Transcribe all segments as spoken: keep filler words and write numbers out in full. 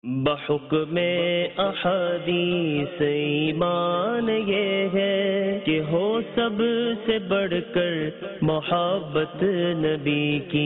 بحکم احادیث ایمان یہ ہے کہ ہو سب سے بڑھ کر محبت نبی کی۔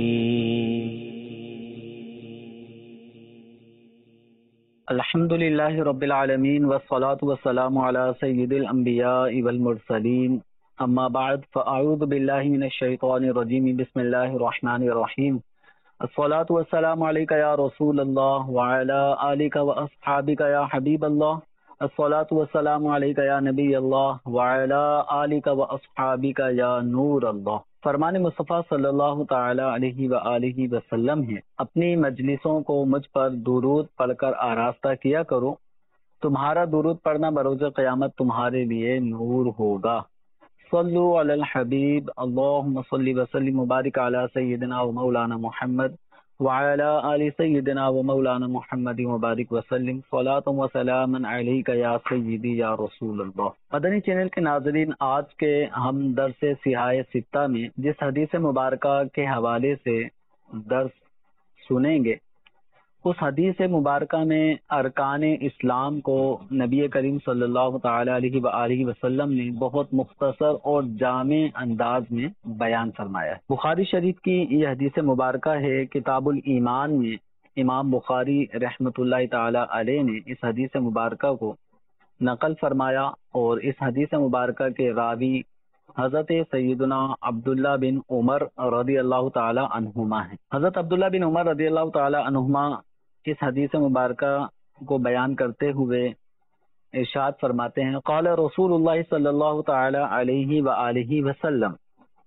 الحمد للہ رب العالمین والصلاة والسلام علی سید الانبیاء والمرسلین، اما بعد فاعوذ باللہ من الشیطان الرجیم، بسم اللہ الرحمن الرحیم۔ الصلاة والسلام علیک یا رسول اللہ وعلی آلک واصحابک یا حبیب اللہ۔ الصلاة والسلام علیک یا نبی اللہ وعلی آلک واصحابک یا نور اللہ۔ فرمان مصطفیٰ صلی اللہ تعالی علیہ وآلہ وسلم ہے، اپنی مجلسوں کو مجھ پر درود پڑھ کر آراستہ کیا کرو، تمہارا درود پڑھنا بروز قیامت تمہارے لیے نور ہوگا۔ صلو علی الحبیب، اللہم صلی وسلم مبارک علی سیدنا و مولانا محمد وعلی آل سیدنا و مولانا محمد مبارک وسلم، صلاۃ و سلام علیک یا سیدی یا رسول اللہ۔ مدنی چینل کے ناظرین، آج کے ہم درس سیاہ ستہ میں جس حدیث مبارکہ کے حوالے سے درس سنیں گے، اس حدیث مبارکہ میں ارکان اسلام کو نبی کریم صلی اللہ تعالی علیہ وآلہ وسلم نے بہت مختصر اور جامع انداز میں بیان فرمایا ہے۔ بخاری شریف کی یہ حدیث مبارکہ ہے۔ کتاب الایمان میں امام بخاری رحمۃ اللہ تعالی علیہ نے اس حدیث مبارکہ کو نقل فرمایا، اور اس حدیث مبارکہ کے راوی حضرت سیدنا عبداللہ بن عمر رضی اللہ تعالی عنہما ہیں۔ حضرت عبداللہ بن عمر رضی اللہ تعالی عنہما اس حدیث مبارکہ کو بیان کرتے ہوئے ارشاد فرماتے ہیں، قال رسول اللہ صلی اللہ تعالی علیہ وآلہ وسلم،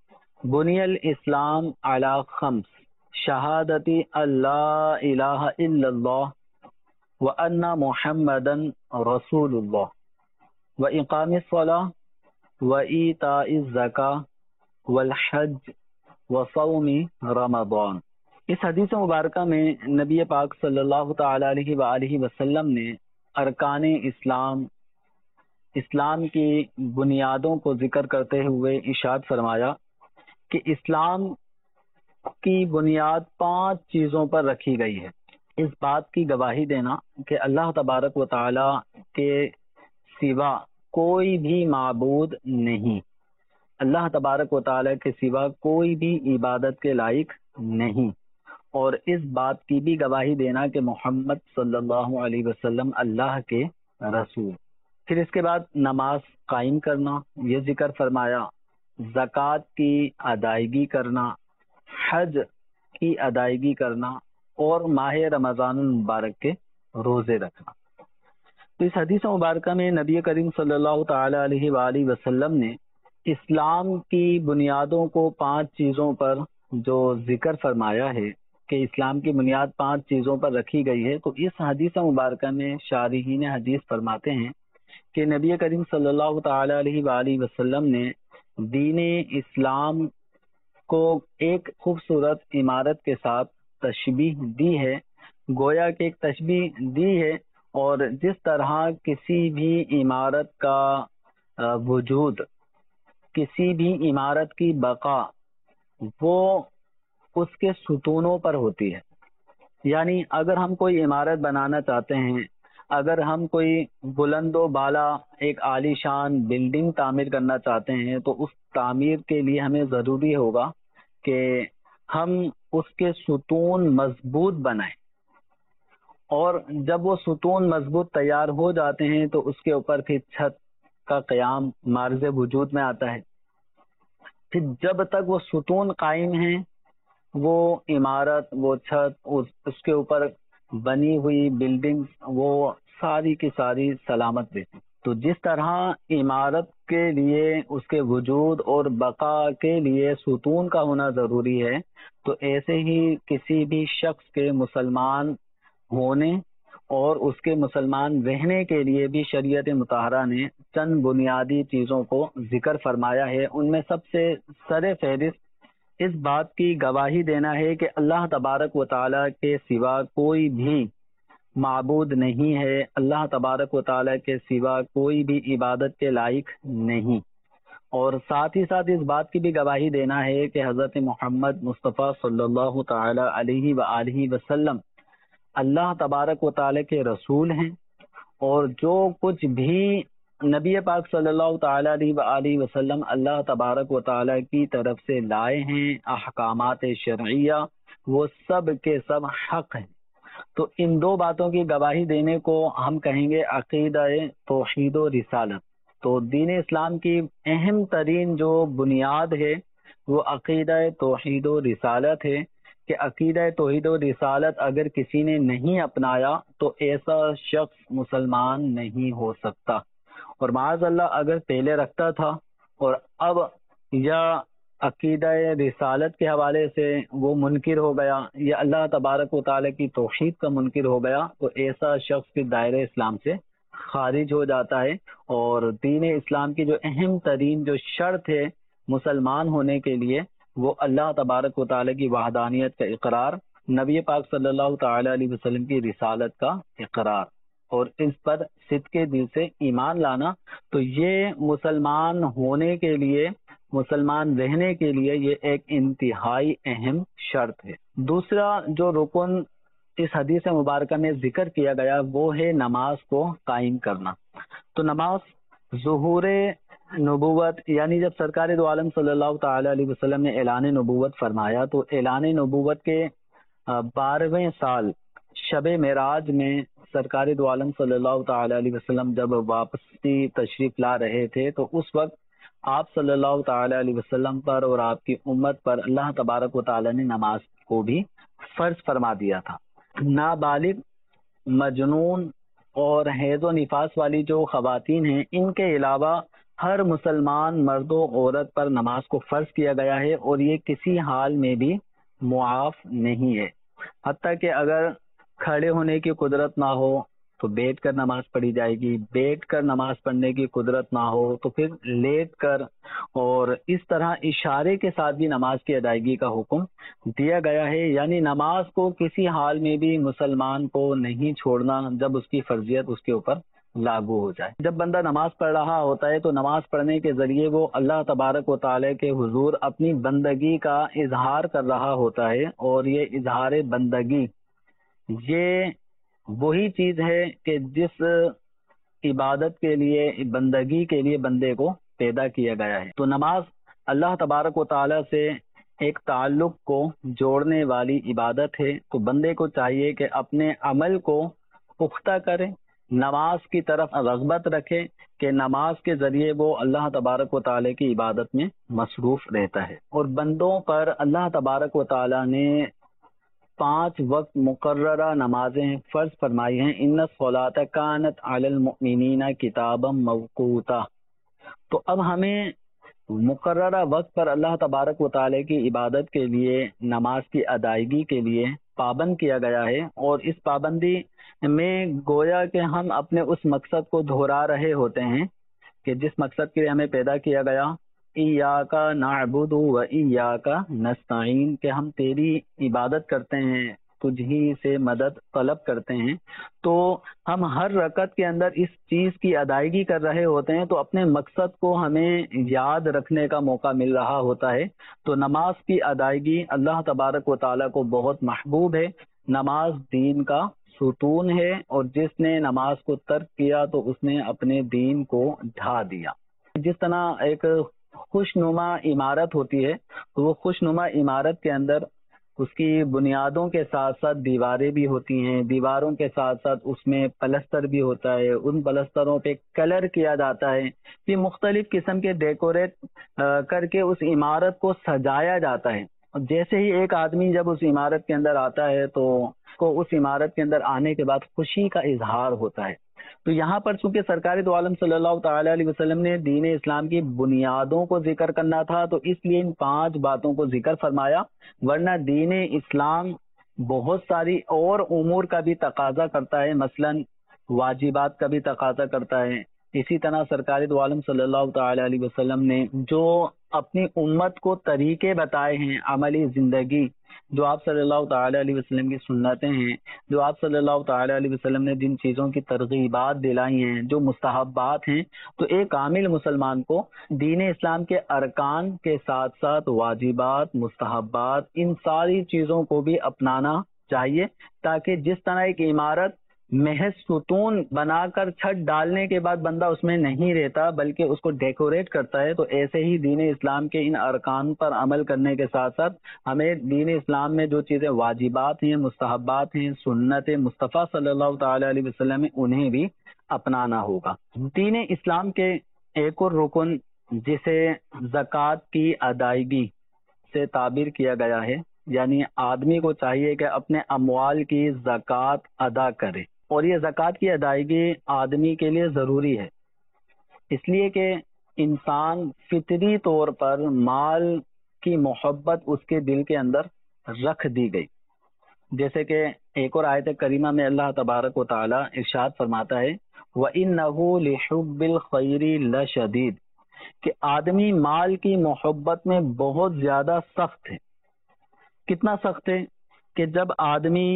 بنی الاسلام علی خمس، شہادت اللہ الہ الا اللہ وان محمدا رسول اللہ واقام الصلاۃ وایتاء الزکاۃ والحج وصوم رمضان۔ اس حدیث مبارکہ میں نبی پاک صلی اللہ تعالی علیہ وآلہ وسلم نے ارکان اسلام، اسلام کی بنیادوں کو ذکر کرتے ہوئے ارشاد فرمایا کہ اسلام کی بنیاد پانچ چیزوں پر رکھی گئی ہے۔ اس بات کی گواہی دینا کہ اللہ تبارک و تعالی کے سوا کوئی بھی معبود نہیں، اللہ تبارک و تعالی کے سوا کوئی بھی عبادت کے لائق نہیں، اور اس بات کی بھی گواہی دینا کہ محمد صلی اللہ علیہ وسلم اللہ کے رسول۔ پھر اس کے بعد نماز قائم کرنا، یہ ذکر فرمایا، زکوٰۃ کی ادائیگی کرنا، حج کی ادائیگی کرنا، اور ماہ رمضان المبارک کے روزے رکھنا۔ تو اس حدیث مبارکہ میں نبی کریم صلی اللہ تعالی علیہ وآلہ وسلم نے اسلام کی بنیادوں کو پانچ چیزوں پر جو ذکر فرمایا ہے کہ اسلام کی بنیاد پانچ چیزوں پر رکھی گئی ہے، تو اس حدیث مبارکہ میں شارحین حدیث فرماتے ہیں کہ نبی کریم صلی اللہ تعالی علیہ وآلہ وسلم نے دین اسلام کو ایک خوبصورت عمارت کے ساتھ تشبیہ دی ہے، گویا کہ ایک تشبیہ دی ہے، اور جس طرح کسی بھی عمارت کا وجود، کسی بھی عمارت کی بقا وہ اس کے ستونوں پر ہوتی ہے، یعنی اگر ہم کوئی عمارت بنانا چاہتے ہیں، اگر ہم کوئی بلند و بالا ایک عالی شان بلڈنگ تعمیر کرنا چاہتے ہیں، تو اس تعمیر کے لیے ہمیں ضروری ہوگا کہ ہم اس کے ستون مضبوط بنائیں، اور جب وہ ستون مضبوط تیار ہو جاتے ہیں تو اس کے اوپر پھر چھت کا قیام معرض وجود میں آتا ہے۔ پھر جب تک وہ ستون قائم ہیں، وہ عمارت، وہ چھت، اس کے اوپر بنی ہوئی بلڈنگ، وہ ساری کی ساری سلامت رہتی۔ تو جس طرح عمارت کے لیے اس کے وجود اور بقا کے لیے ستون کا ہونا ضروری ہے، تو ایسے ہی کسی بھی شخص کے مسلمان ہونے اور اس کے مسلمان رہنے کے لیے بھی شریعت مطہرہ نے چند بنیادی چیزوں کو ذکر فرمایا ہے۔ ان میں سب سے سر فہرست اس بات کی گواہی دینا ہے کہ اللہ تبارک و تعالی کے سوا کوئی بھی معبود نہیں ہے، اللہ تبارک و تعالی کے سوا کوئی بھی عبادت کے لائق نہیں، اور ساتھ ہی ساتھ اس بات کی بھی گواہی دینا ہے کہ حضرت محمد مصطفیٰ صلی اللہ تعالی علیہ وآلہ وسلم اللہ تبارک و تعالی کے رسول ہیں، اور جو کچھ بھی نبی پاک صلی اللہ تعالی علیہ وآلہ وسلم اللہ تبارک و تعالی کی طرف سے لائے ہیں احکامات شرعیہ، وہ سب کے سب حق ہیں۔ تو ان دو باتوں کی گواہی دینے کو ہم کہیں گے عقیدہ توحید و رسالت۔ تو دین اسلام کی اہم ترین جو بنیاد ہے وہ عقیدہ توحید و رسالت ہے، کہ عقیدہ توحید و رسالت اگر کسی نے نہیں اپنایا تو ایسا شخص مسلمان نہیں ہو سکتا، اور معاذ اللہ اگر پہلے رکھتا تھا اور اب یا عقیدہ رسالت کے حوالے سے وہ منکر ہو گیا یا اللہ تبارک و تعالی کی توحید کا منکر ہو گیا، تو ایسا شخص پھر دائرہ اسلام سے خارج ہو جاتا ہے۔ اور دین اسلام کی جو اہم ترین جو شرط ہے مسلمان ہونے کے لیے، وہ اللہ تبارک و تعالی کی وحدانیت کا اقرار، نبی پاک صلی اللہ تعالی علیہ وسلم کی رسالت کا اقرار، اور اس پر صدق کے دل سے ایمان لانا۔ تو یہ مسلمان ہونے کے لیے، مسلمان رہنے کے لیے یہ ایک انتہائی اہم شرط ہے۔ دوسرا جو رکن اس حدیث مبارکہ میں ذکر کیا گیا وہ ہے نماز کو قائم کرنا۔ تو نماز ظہور نبوت، یعنی جب سرکار دو عالم صلی اللہ تعالی علیہ وسلم نے اعلان نبوت فرمایا، تو اعلان نبوت کے بارہویں سال شب معراج میں سرکار دو عالم صلی اللہ تعالی علیہ وسلم جب واپسی تشریف لا رہے تھے، تو اس وقت آپ صلی اللہ تعالی علیہ وسلم پر اور آپ کی امت پر اللہ تبارک و تعالی نے نماز کو بھی فرض فرما دیا تھا۔ نابالغ، مجنون اور حیض و نفاس والی جو خواتین ہیں، ان کے علاوہ ہر مسلمان مرد و عورت پر نماز کو فرض کیا گیا ہے، اور یہ کسی حال میں بھی معاف نہیں ہے۔ حتیٰ کہ اگر کھڑے ہونے کی قدرت نہ ہو تو بیٹھ کر نماز پڑھی جائے گی، بیٹھ کر نماز پڑھنے کی قدرت نہ ہو تو پھر لیٹ کر، اور اس طرح اشارے کے ساتھ بھی نماز کی ادائیگی کا حکم دیا گیا ہے۔ یعنی نماز کو کسی حال میں بھی مسلمان کو نہیں چھوڑنا جب اس کی فرضیت اس کے اوپر لاگو ہو جائے۔ جب بندہ نماز پڑھ رہا ہوتا ہے تو نماز پڑھنے کے ذریعے وہ اللہ تبارک و تعالی کے حضور اپنی بندگی کا اظہار کر رہا ہوتا ہے، اور یہ اظہار بندگی یہ وہی چیز ہے کہ جس عبادت کے لیے، بندگی کے لیے بندے کو پیدا کیا گیا ہے۔ تو نماز اللہ تبارک و تعالی سے ایک تعلق کو جوڑنے والی عبادت ہے، تو بندے کو چاہیے کہ اپنے عمل کو پختہ کرے، نماز کی طرف رغبت رکھے، کہ نماز کے ذریعے وہ اللہ تبارک و تعالی کی عبادت میں مصروف رہتا ہے۔ اور بندوں پر اللہ تبارک و تعالی نے پانچ وقت مقررہ نمازیں فرض فرمائی ہیں۔ ان الصلاۃ کانت علی المؤمنین کتابا موقوتا۔ تو اب ہمیں مقررہ وقت پر اللہ تبارک و تعالی کی عبادت کے لیے، نماز کی ادائیگی کے لیے پابند کیا گیا ہے، اور اس پابندی میں گویا کہ ہم اپنے اس مقصد کو دہرا رہے ہوتے ہیں کہ جس مقصد کے لیے ہمیں پیدا کیا گیا، ایاک نعبد و ایاک نستعین، کہ ہم تیری عبادت کرتے ہیں، تجھ ہی سے مدد طلب کرتے ہیں۔ تو ہم ہر رکعت کے اندر اس چیز کی ادائیگی کر رہے ہوتے ہیں، تو اپنے مقصد کو ہمیں یاد رکھنے کا موقع مل رہا ہوتا ہے۔ تو نماز کی ادائیگی اللہ تبارک و تعالیٰ کو بہت محبوب ہے۔ نماز دین کا ستون ہے، اور جس نے نماز کو ترک کیا تو اس نے اپنے دین کو ڈھا دیا۔ جس طرح ایک خوشنما عمارت ہوتی ہے، تو وہ خوشنما عمارت کے اندر اس کی بنیادوں کے ساتھ ساتھ دیواریں بھی ہوتی ہیں، دیواروں کے ساتھ ساتھ اس میں پلستر بھی ہوتا ہے، ان پلستروں پہ کلر کیا جاتا ہے، یہ مختلف قسم کے ڈیکوریٹ کر کے اس عمارت کو سجایا جاتا ہے۔ جیسے ہی ایک آدمی جب اس عمارت کے اندر آتا ہے تو کو اس عمارت کے اندر آنے کے بعد خوشی کا اظہار ہوتا ہے۔ تو یہاں پر چونکہ سرکار دو عالم صلی اللہ تعالی علیہ وسلم نے دین اسلام کی بنیادوں کو ذکر کرنا تھا، تو اس لیے ان پانچ باتوں کو ذکر فرمایا، ورنہ دین اسلام بہت ساری اور امور کا بھی تقاضا کرتا ہے، مثلا واجبات کا بھی تقاضا کرتا ہے۔ اسی طرح سرکار دو عالم صلی اللہ تعالی علیہ وسلم نے جو اپنی امت کو طریقے بتائے ہیں عملی زندگی، جو آپ صلی اللہ تعالی علیہ وسلم کی سنتیں ہیں، جو آپ صلی اللہ تعالی علیہ وسلم نے جن چیزوں کی ترغیبات دلائی ہیں، جو مستحبات ہیں، تو ایک کامل مسلمان کو دین اسلام کے ارکان کے ساتھ ساتھ واجبات، مستحبات، ان ساری چیزوں کو بھی اپنانا چاہیے، تاکہ جس طرح ایک عمارت محض ستون بنا کر چھت ڈالنے کے بعد بندہ اس میں نہیں رہتا بلکہ اس کو ڈیکوریٹ کرتا ہے، تو ایسے ہی دین اسلام کے ان ارکان پر عمل کرنے کے ساتھ ساتھ ہمیں دین اسلام میں جو چیزیں واجبات ہیں، مستحبات ہیں، سنت مصطفیٰ صلی اللہ تعالی علیہ وسلم میں انہیں بھی اپنانا ہوگا۔ دین اسلام کے ایک اور رکن جسے زکوٰۃ کی ادائیگی سے تعبیر کیا گیا ہے، یعنی آدمی کو چاہیے کہ اپنے اموال کی زکوٰۃ ادا کرے، اور یہ زکوٰۃ کی ادائیگی آدمی کے لیے ضروری ہے، اس لیے کہ انسان فطری طور پر مال کی محبت اس کے دل کے اندر رکھ دی گئی، جیسے کہ ایک اور آیت کریمہ میں اللہ تبارک و تعالی ارشاد فرماتا ہے وَإِنَّهُ لِحُبِّ الْخَيْرِ لَشَدِيدٌ، کہ آدمی مال کی محبت میں بہت زیادہ سخت ہے۔ کتنا سخت ہے کہ جب آدمی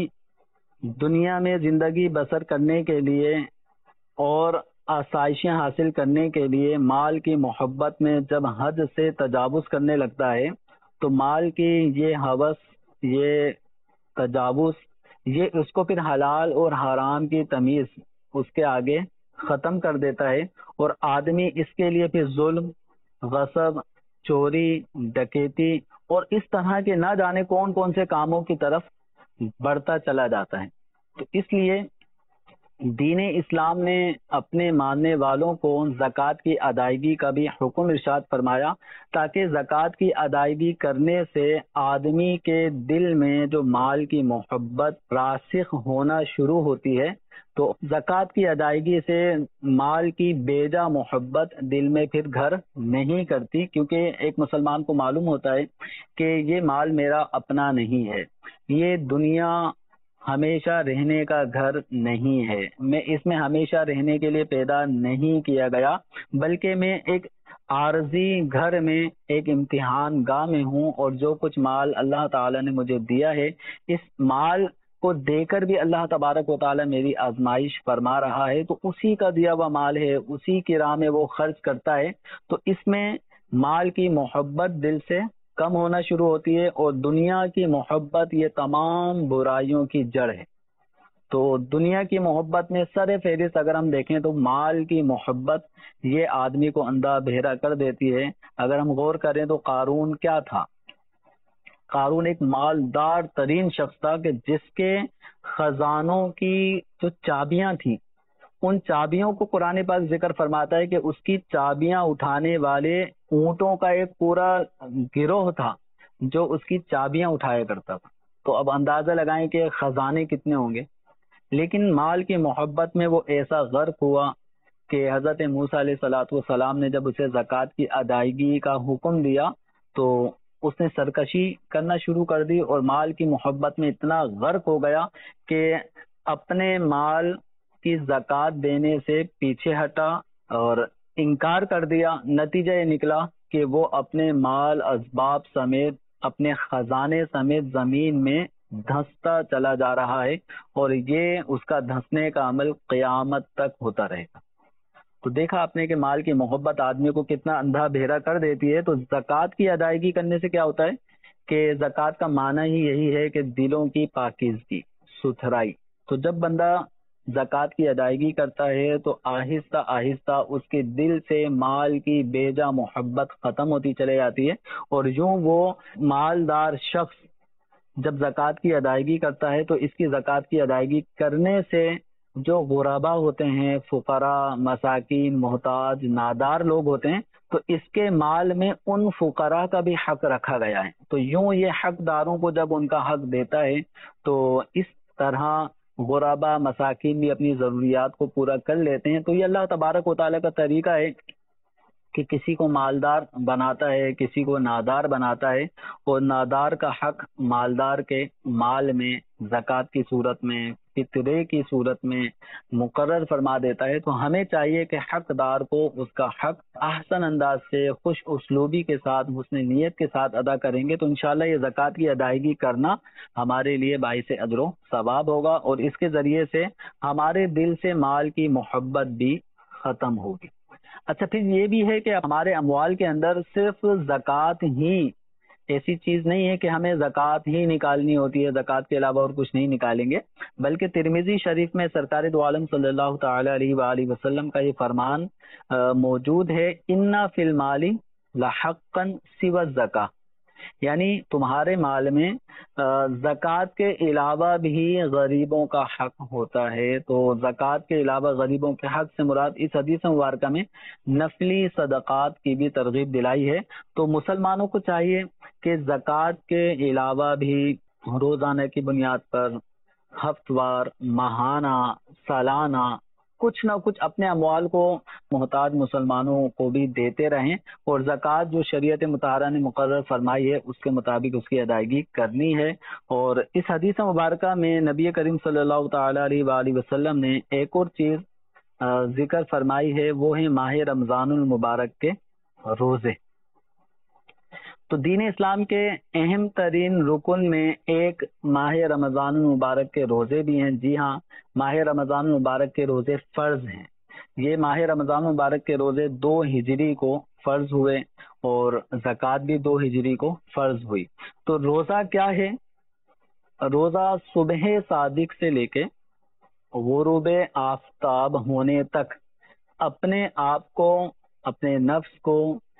دنیا میں زندگی بسر کرنے کے لیے اور آسائشیں حاصل کرنے کے لیے مال کی محبت میں جب حد سے تجاوز کرنے لگتا ہے، تو مال کی یہ ہوس، یہ تجاوز، یہ اس کو پھر حلال اور حرام کی تمیز اس کے آگے ختم کر دیتا ہے، اور آدمی اس کے لیے پھر ظلم، غصب، چوری، ڈکیتی اور اس طرح کے نہ جانے کون کون سے کاموں کی طرف بڑھتا چلا جاتا ہے۔ تو اس لیے دین اسلام نے اپنے ماننے والوں کو زکوٰۃ کی ادائیگی کا بھی حکم ارشاد فرمایا، تاکہ زکوٰۃ کی ادائیگی کرنے سے آدمی کے دل میں جو مال کی محبت راسخ ہونا شروع ہوتی ہے، تو زکوٰۃ کی ادائیگی سے مال کی بیجا محبت دل میں پھر گھر نہیں کرتی، کیونکہ ایک مسلمان کو معلوم ہوتا ہے کہ یہ مال میرا اپنا نہیں ہے، یہ دنیا ہمیشہ رہنے کا گھر نہیں ہے، میں اس میں ہمیشہ رہنے کے لیے پیدا نہیں کیا گیا، بلکہ میں ایک عارضی گھر میں ایک امتحان گاہ میں ہوں، اور جو کچھ مال اللہ تعالی نے مجھے دیا ہے، اس مال کو دے کر بھی اللہ تبارک و تعالی میری آزمائش فرما رہا ہے، تو اسی کا دیا ہوا مال ہے، اسی کی راہ میں وہ خرچ کرتا ہے، تو اس میں مال کی محبت دل سے کم ہونا شروع ہوتی ہے، اور دنیا کی محبت یہ تمام برائیوں کی جڑ ہے۔ تو دنیا کی محبت میں سر فہرست اگر ہم دیکھیں تو مال کی محبت یہ آدمی کو اندھا بہرا کر دیتی ہے۔ اگر ہم غور کریں تو قارون کیا تھا؟ قارون ایک مالدار ترین شخص تھا کہ جس کے خزانوں کی جو چابیاں تھیں، ان چابیوں کو قرآن پاک ذکر فرماتا ہے کہ اس کی چابیاں اٹھانے والے اونٹوں کا ایک پورا گروہ تھا جو اس کی چابیاں اٹھایا کرتا تھا۔ تو اب اندازہ لگائیں کہ خزانے کتنے ہوں گے، لیکن مال کی محبت میں وہ ایسا غرق ہوا کہ حضرت موسیٰ علیہ الصلوۃ والسلام نے جب اسے زکوٰۃ کی ادائیگی کا حکم دیا تو اس نے سرکشی کرنا شروع کر دی، اور مال کی محبت میں اتنا غرق ہو گیا کہ اپنے مال کی زکوٰۃ دینے سے پیچھے ہٹا اور انکار کر دیا۔ نتیجہ یہ نکلا کہ وہ اپنے مال اسباب سمیت، اپنے خزانے سمیت زمین میں دھنستا چلا جا رہا ہے، اور یہ اس کا دھنسنے کا عمل قیامت تک ہوتا رہے گا۔ تو دیکھا آپ نے کہ مال کی محبت آدمی کو کتنا اندھا بہرا کر دیتی ہے۔ تو زکوٰۃ کی ادائیگی کرنے سے کیا ہوتا ہے کہ زکوٰۃ کا معنی ہی یہی ہے کہ دلوں کی پاکیزگی، ستھرائی۔ تو جب بندہ زکوٰۃ کی ادائیگی کرتا ہے تو آہستہ آہستہ اس کے دل سے مال کی بیجا محبت ختم ہوتی چلے جاتی ہے، اور یوں وہ مالدار شخص جب زکوٰۃ کی ادائیگی کرتا ہے تو اس کی زکوٰۃ کی ادائیگی کرنے سے جو غربا ہوتے ہیں، فقراء، مساکین، محتاج، نادار لوگ ہوتے ہیں، تو اس کے مال میں ان فقراء کا بھی حق رکھا گیا ہے۔ تو یوں یہ حقداروں کو جب ان کا حق دیتا ہے تو اس طرح غربا، مساکین بھی اپنی ضروریات کو پورا کر لیتے ہیں۔ تو یہ اللہ تبارک و تعالیٰ کا طریقہ ہے کہ کسی کو مالدار بناتا ہے، کسی کو نادار بناتا ہے، اور نادار کا حق مالدار کے مال میں زکوٰۃ کی صورت میں، فطرے کی صورت میں مقرر فرما دیتا ہے۔ تو ہمیں چاہیے کہ حقدار کو اس کا حق احسن انداز سے، خوش اسلوبی کے ساتھ، حسن نیت کے ساتھ ادا کریں گے تو انشاءاللہ یہ زکوٰۃ کی ادائیگی کرنا ہمارے لیے باعث اجر و ثواب ہوگا، اور اس کے ذریعے سے ہمارے دل سے مال کی محبت بھی ختم ہوگی۔ اچھا، پھر یہ بھی ہے کہ ہمارے اموال کے اندر صرف زکوٰۃ ہی ایسی چیز نہیں ہے کہ ہمیں زکوٰۃ ہی نکالنی ہوتی ہے، زکوٰۃ کے علاوہ اور کچھ نہیں نکالیں گے، بلکہ ترمذی شریف میں سرکار دو عالم صلی اللہ تعالی علیہ وآلہ وسلم کا یہ فرمان موجود ہے، ان فی المال لحقا سوى الزکاۃ، یعنی تمہارے مال میں زکوٰۃ کے علاوہ بھی غریبوں کا حق ہوتا ہے۔ تو زکوٰۃ کے علاوہ غریبوں کے حق سے مراد اس حدیث مبارکہ میں نفلی صدقات کی بھی ترغیب دلائی ہے۔ تو مسلمانوں کو چاہیے کہ زکوٰۃ کے علاوہ بھی روزانہ کی بنیاد پر ہفتہ وار، ماہانہ، سالانہ کچھ نہ کچھ اپنے اموال کو محتاج مسلمانوں کو بھی دیتے رہیں، اور زکوٰۃ جو شریعت مطہرہ نے مقرر فرمائی ہے اس کے مطابق اس کی ادائیگی کرنی ہے۔ اور اس حدیث مبارکہ میں نبی کریم صلی اللہ تعالی علیہ وآلہ وسلم نے ایک اور چیز ذکر فرمائی ہے، وہ ہے ماہ رمضان المبارک کے روزے۔ تو دین اسلام کے اہم ترین رکن میں ایک ماہ رمضان المبارک کے روزے بھی ہیں۔ جی ہاں، ماہ رمضان المبارک کے روزے فرض ہیں۔ یہ ماہ رمضان المبارک کے روزے دو ہجری کو فرض ہوئے اور زکوٰۃ بھی دو ہجری کو فرض ہوئی۔ تو روزہ کیا ہے؟ روزہ صبح صادق سے لے کے غروب آفتاب ہونے تک اپنے آپ کو، اپنے نفس کو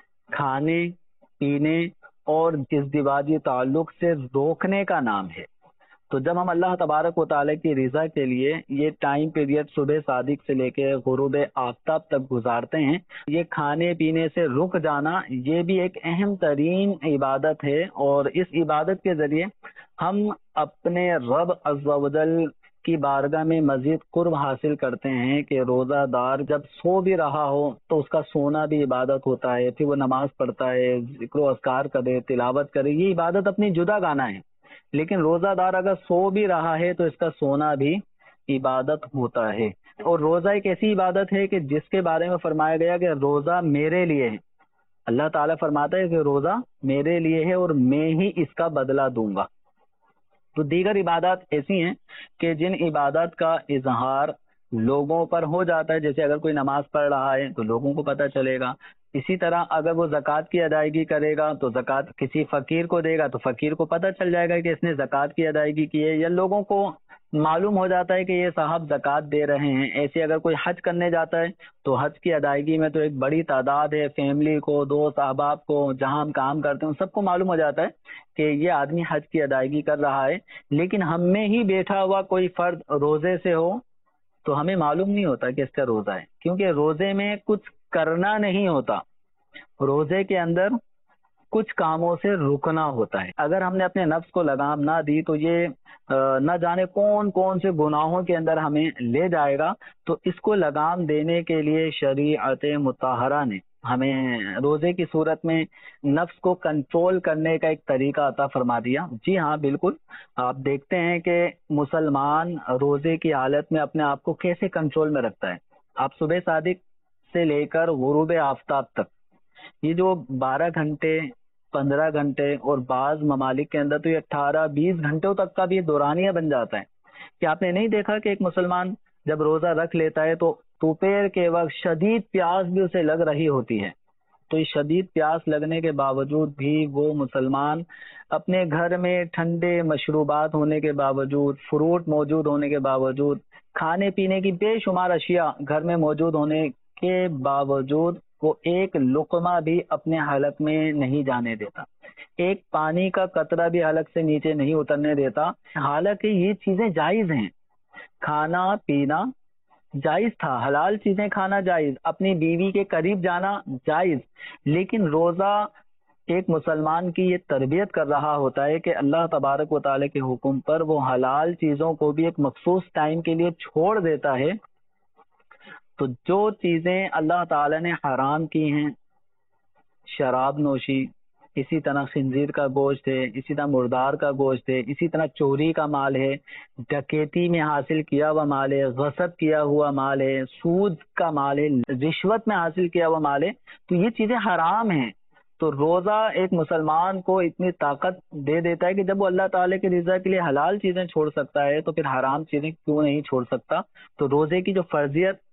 کھانے پینے اور ازدواجی تعلق سے روکنے کا نام ہے۔ تو جب ہم اللہ تبارک و تعالیٰ کی رضا کے لیے یہ ٹائم پیریڈ صبح صادق سے لے کے غروب آفتاب تک گزارتے ہیں، یہ کھانے پینے سے رک جانا یہ بھی ایک اہم ترین عبادت ہے، اور اس عبادت کے ذریعے ہم اپنے رب عز و جل کی بارگاہ میں مزید قرب حاصل کرتے ہیں کہ روزہ دار جب سو بھی رہا ہو تو اس کا سونا بھی عبادت ہوتا ہے، پھر وہ نماز پڑھتا ہے، ذکر و اذکار کرے، تلاوت کرے، یہ عبادت اپنی جدا گانا ہے۔ لیکن روزہ دار اگر سو بھی رہا ہے تو اس کا سونا بھی عبادت ہوتا ہے۔ اور روزہ ایک ایسی عبادت ہے کہ جس کے بارے میں فرمایا گیا کہ روزہ میرے لیے ہے۔ اللہ تعالیٰ فرماتا ہے کہ روزہ میرے لیے ہے اور میں ہی اس کا بدلہ دوں گا۔ تو دیگر عبادات ایسی ہیں کہ جن عبادات کا اظہار لوگوں پر ہو جاتا ہے، جیسے اگر کوئی نماز پڑھ رہا ہے تو لوگوں کو پتہ چلے گا، اسی طرح اگر وہ زکوٰۃ کی ادائیگی کرے گا تو زکوٰۃ کسی فقیر کو دے گا تو فقیر کو پتہ چل جائے گا کہ اس نے زکوٰۃ کی ادائیگی کی ہے، یا لوگوں کو معلوم ہو جاتا ہے کہ یہ صاحب زکوٰۃ دے رہے ہیں۔ ایسے اگر کوئی حج کرنے جاتا ہے تو حج کی ادائیگی میں تو ایک بڑی تعداد ہے، فیملی کو، دوست احباب کو، جہاں ہم کام کرتے ہیں سب کو معلوم ہو جاتا ہے کہ یہ آدمی حج کی ادائیگی کر رہا ہے۔ لیکن ہم میں ہی بیٹھا ہوا کوئی فرد روزے سے ہو تو ہمیں معلوم نہیں ہوتا کہ اس کا روزہ ہے، کیونکہ روزے میں کچھ کرنا نہیں ہوتا، روزے کے اندر کچھ کاموں سے رکنا ہوتا ہے۔ اگر ہم نے اپنے نفس کو لگام نہ دی تو یہ نہ جانے کون کون سے گناہوں کے اندر ہمیں لے جائے گا۔ تو اس کو لگام دینے کے لیے شریعت مطہرہ نے ہمیں روزے کی صورت میں نفس کو کنٹرول کرنے کا ایک طریقہ عطا فرما دیا۔ جی ہاں، بالکل، آپ دیکھتے ہیں کہ مسلمان روزے کی حالت میں اپنے آپ کو کیسے کنٹرول میں رکھتا ہے۔ آپ صبح صادق سے لے کر غروب آفتاب تک یہ جو بارہ گھنٹے، پندرہ گھنٹے اور بعض ممالک کے اندر تو یہ اٹھارہ بیس گھنٹوں تک کا بھی دورانیہ بن جاتا ہے۔ کہ آپ نے نہیں دیکھا کہ ایک مسلمان جب روزہ رکھ لیتا ہے تو دوپہر کے وقت شدید پیاس بھی اسے لگ رہی ہوتی ہے، تو اس شدید پیاس لگنے کے باوجود بھی وہ مسلمان اپنے گھر میں ٹھنڈے مشروبات ہونے کے باوجود، فروٹ موجود ہونے کے باوجود، کھانے پینے کی بے شمار اشیاء گھر میں موجود ہونے کے باوجود وہ ایک لقمہ بھی اپنے حلق میں نہیں جانے دیتا، ایک پانی کا قطرہ بھی حلق سے نیچے نہیں اترنے دیتا۔ حالانکہ یہ چیزیں جائز ہیں، کھانا پینا جائز تھا، حلال چیزیں کھانا جائز، اپنی بیوی کے قریب جانا جائز، لیکن روزہ ایک مسلمان کی یہ تربیت کر رہا ہوتا ہے کہ اللہ تبارک و تعالیٰ کے حکم پر وہ حلال چیزوں کو بھی ایک مخصوص ٹائم کے لیے چھوڑ دیتا ہے۔ تو جو چیزیں اللہ تعالیٰ نے حرام کی ہیں، شراب نوشی، اسی طرح خنزیر کا گوشت ہے، اسی طرح مردار کا گوشت ہے، اسی طرح چوری کا مال ہے، ڈکیتی میں حاصل کیا ہوا مال ہے، غصب کیا ہوا مال ہے، سود کا مال ہے، رشوت میں حاصل کیا ہوا مال ہے، تو یہ چیزیں حرام ہیں۔ تو روزہ ایک مسلمان کو اتنی طاقت دے دیتا ہے کہ جب وہ اللہ تعالیٰ کی رضا کے لیے حلال چیزیں چھوڑ سکتا ہے تو پھر حرام چیزیں کیوں نہیں چھوڑ سکتا۔ تو روزے کی جو فرضیت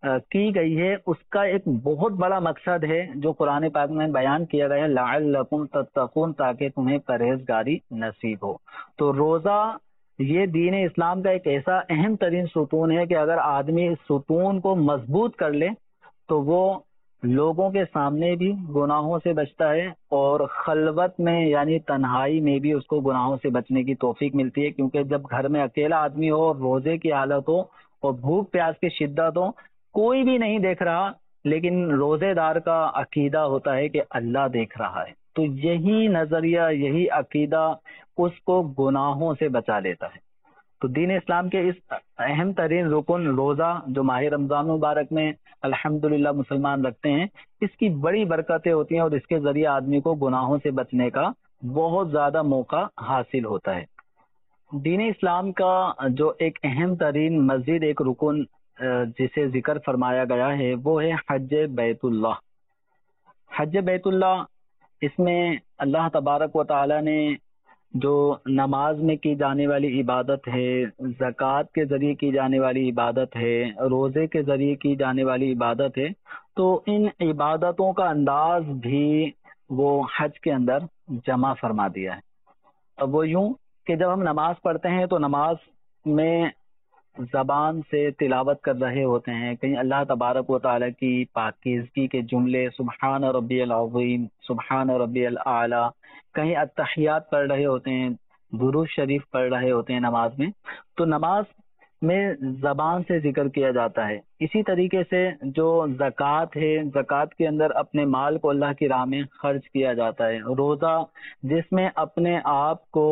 کی گئی ہے اس کا ایک بہت بڑا مقصد ہے جو قرآن پاک میں بیان کیا گیا ہے، لعلکم تتقون، تاکہ تمہیں پرہیزگاری نصیب ہو۔ تو روزہ یہ دین اسلام کا ایک ایسا اہم ترین ستون ہے کہ اگر آدمی اس ستون کو مضبوط کر لے تو وہ لوگوں کے سامنے بھی گناہوں سے بچتا ہے، اور خلوت میں یعنی تنہائی میں بھی اس کو گناہوں سے بچنے کی توفیق ملتی ہے، کیونکہ جب گھر میں اکیلا آدمی ہو اور روزے کی حالت ہو اور بھوک پیاس کی شدت ہو، کوئی بھی نہیں دیکھ رہا، لیکن روزے دار کا عقیدہ ہوتا ہے کہ اللہ دیکھ رہا ہے، تو یہی نظریہ، یہی عقیدہ اس کو گناہوں سے بچا لیتا ہے۔ تو دین اسلام کے اس اہم ترین رکن روزہ جو ماہ رمضان مبارک میں الحمدللہ مسلمان رکھتے ہیں، اس کی بڑی برکتیں ہوتی ہیں، اور اس کے ذریعے آدمی کو گناہوں سے بچنے کا بہت زیادہ موقع حاصل ہوتا ہے۔ دین اسلام کا جو ایک اہم ترین مزید ایک رکن جسے ذکر فرمایا گیا ہے وہ ہے حج بیت اللہ۔ حج بیت اللہ، اس میں اللہ تبارک و تعالی نے جو نماز میں کی جانے والی عبادت ہے، زکوٰۃ کے ذریعے کی جانے والی عبادت ہے، روزے کے ذریعے کی جانے والی عبادت ہے، تو ان عبادتوں کا انداز بھی وہ حج کے اندر جمع فرما دیا ہے۔ اب وہ یوں کہ جب ہم نماز پڑھتے ہیں تو نماز میں زبان سے تلاوت کر رہے ہوتے ہیں، کہیں اللہ تبارک و تعالیٰ کی پاکیزگی کے جملے سبحان ربی العظیم، سبحان ربی الاعلیٰ، کہیں التحیات پڑھ رہے ہوتے ہیں، درود شریف پڑھ رہے ہوتے ہیں نماز میں، تو نماز میں زبان سے ذکر کیا جاتا ہے۔ اسی طریقے سے جو زکوٰۃ ہے، زکوٰۃ کے اندر اپنے مال کو اللہ کی راہ میں خرچ کیا جاتا ہے۔ روزہ جس میں اپنے آپ کو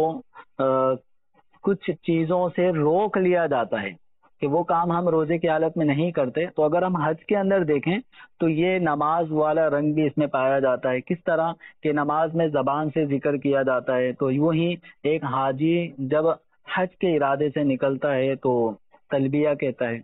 کچھ چیزوں سے روک لیا جاتا ہے کہ وہ کام ہم روزے کی حالت میں نہیں کرتے، تو اگر ہم حج کے اندر دیکھیں تو یہ نماز والا رنگ بھی اس میں پایا جاتا ہے۔ کس طرح کہ نماز میں زبان سے ذکر کیا جاتا ہے، تو یوں ہی ایک حاجی جب حج کے ارادے سے نکلتا ہے تو تلبیہ کہتا ہے،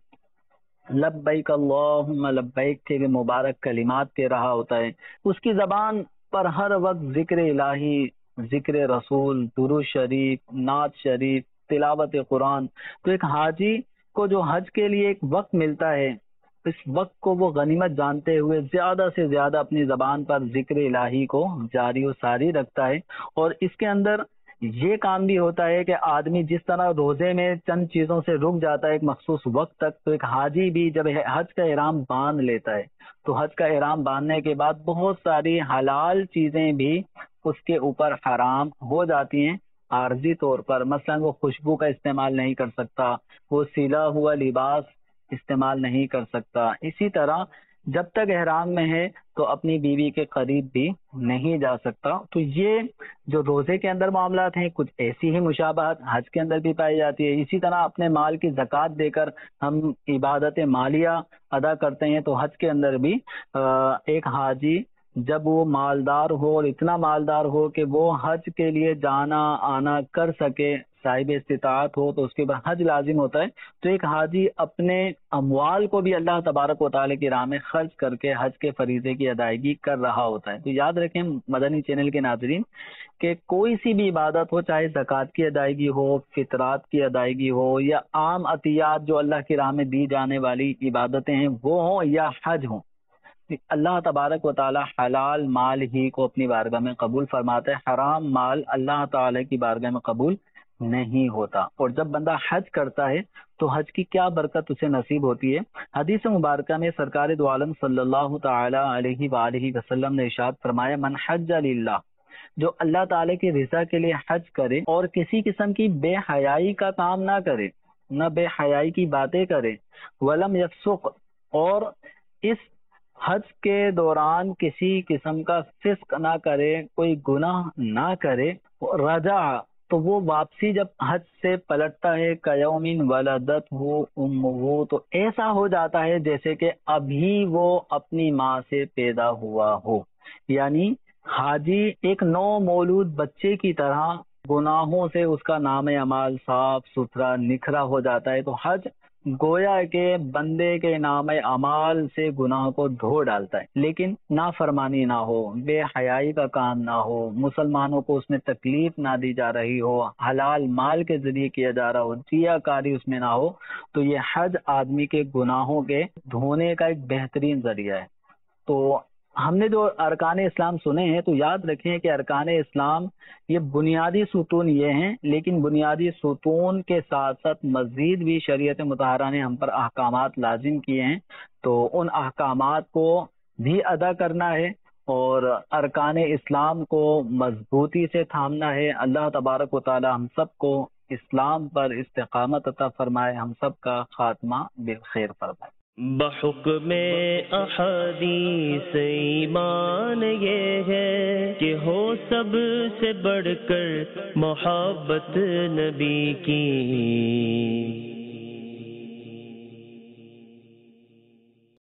لبیک اللہم لبیک کے مبارک کلمات کہہ رہا ہوتا ہے، اس کی زبان پر ہر وقت ذکر الہی، ذکر رسول، درود شریف، نعت شریف، تلاوت قرآن۔ تو ایک حاجی کو جو حج کے لیے ایک وقت ملتا ہے، اس وقت کو وہ غنیمت جانتے ہوئے زیادہ سے زیادہ اپنی زبان پر ذکر الہی کو جاری و ساری رکھتا ہے۔ اور اس کے اندر یہ کام بھی ہوتا ہے کہ آدمی جس طرح روزے میں چند چیزوں سے رک جاتا ہے ایک مخصوص وقت تک، تو ایک حاجی بھی جب حج کا احرام باندھ لیتا ہے تو حج کا احرام باندھنے کے بعد بہت ساری حلال چیزیں بھی اس کے اوپر حرام ہو جاتی ہیں عارضی طور پر۔ مثلا وہ خوشبو کا استعمال نہیں کر سکتا، وہ سلا ہوا لباس استعمال نہیں کر سکتا، اسی طرح جب تک احرام میں ہے تو اپنی بیوی کے قریب بھی نہیں جا سکتا۔ تو یہ جو روزے کے اندر معاملات ہیں، کچھ ایسی ہی مشابہت حج کے اندر بھی پائی جاتی ہے۔ اسی طرح اپنے مال کی زکوٰۃ دے کر ہم عبادت مالیہ ادا کرتے ہیں، تو حج کے اندر بھی ایک حاجی جب وہ مالدار ہو اور اتنا مالدار ہو کہ وہ حج کے لیے جانا آنا کر سکے، صاحب استطاعت ہو، تو اس کے بعد حج لازم ہوتا ہے، تو ایک حاجی اپنے اموال کو بھی اللہ تبارک و تعالی کی راہ میں خرچ کر کے حج کے فریضے کی ادائیگی کر رہا ہوتا ہے۔ تو یاد رکھیں مدنی چینل کے ناظرین کہ کوئی سی بھی عبادت ہو، چاہے زکوٰۃ کی ادائیگی ہو، فطرات کی ادائیگی ہو، یا عام عطیات جو اللہ کی راہ میں دی جانے والی عبادتیں ہیں وہ ہوں، یا حج ہوں، اللہ تبارک و تعالی حلال مال ہی کو اپنی بارگاہ میں قبول فرماتا ہے، حرام مال اللہ تعالی کی بارگاہ میں قبول نہیں ہوتا۔ اور جب بندہ حج کرتا ہے تو حج کی کیا برکت اسے نصیب ہوتی ہے۔ حدیث مبارکہ میں سرکار دو عالم صلی اللہ تعالی علیہ وآلہ وسلم نے ارشاد فرمایا، من حج للہ، جو اللہ تعالی کی رضا کے لیے حج کرے اور کسی قسم کی بے حیائی کا کام نہ کرے، نہ بے حیائی کی باتیں کرے، ولم یفسق، اور اس حج کے دوران کسی قسم کا فسق نہ کرے، کوئی گناہ نہ کرے، رجع، تو وہ واپسی جب حج سے پلٹتا ہے قیومن ولدت ہو امہ، تو ایسا ہو جاتا ہے جیسے کہ ابھی وہ اپنی ماں سے پیدا ہوا ہو، یعنی حاجی ایک نو مولود بچے کی طرح گناہوں سے اس کا نام اعمال صاف ستھرا نکھرا ہو جاتا ہے۔ تو حج گویا کہ بندے کے نام اعمال سے گناہ کو دھو ڈالتا ہے، لیکن نافرمانی نہ ہو، بے حیائی کا کام نہ ہو، مسلمانوں کو اس میں تکلیف نہ دی جا رہی ہو، حلال مال کے ذریعے کیا جا رہا ہو، ریا کاری اس میں نہ ہو، تو یہ حج آدمی کے گناہوں کے دھونے کا ایک بہترین ذریعہ ہے۔ تو ہم نے جو ارکان اسلام سنے ہیں تو یاد رکھیں کہ ارکان اسلام یہ بنیادی ستون یہ ہیں، لیکن بنیادی ستون کے ساتھ ساتھ مزید بھی شریعت مطہرہ نے ہم پر احکامات لازم کیے ہیں، تو ان احکامات کو بھی ادا کرنا ہے اور ارکان اسلام کو مضبوطی سے تھامنا ہے۔ اللہ تبارک و تعالی ہم سب کو اسلام پر استقامت عطا فرمائے، ہم سب کا خاتمہ بالخیر فرمائے۔ بحکم احادیث ایمان یہ ہے کہ ہو سب سے بڑھ کر محبت نبی کی۔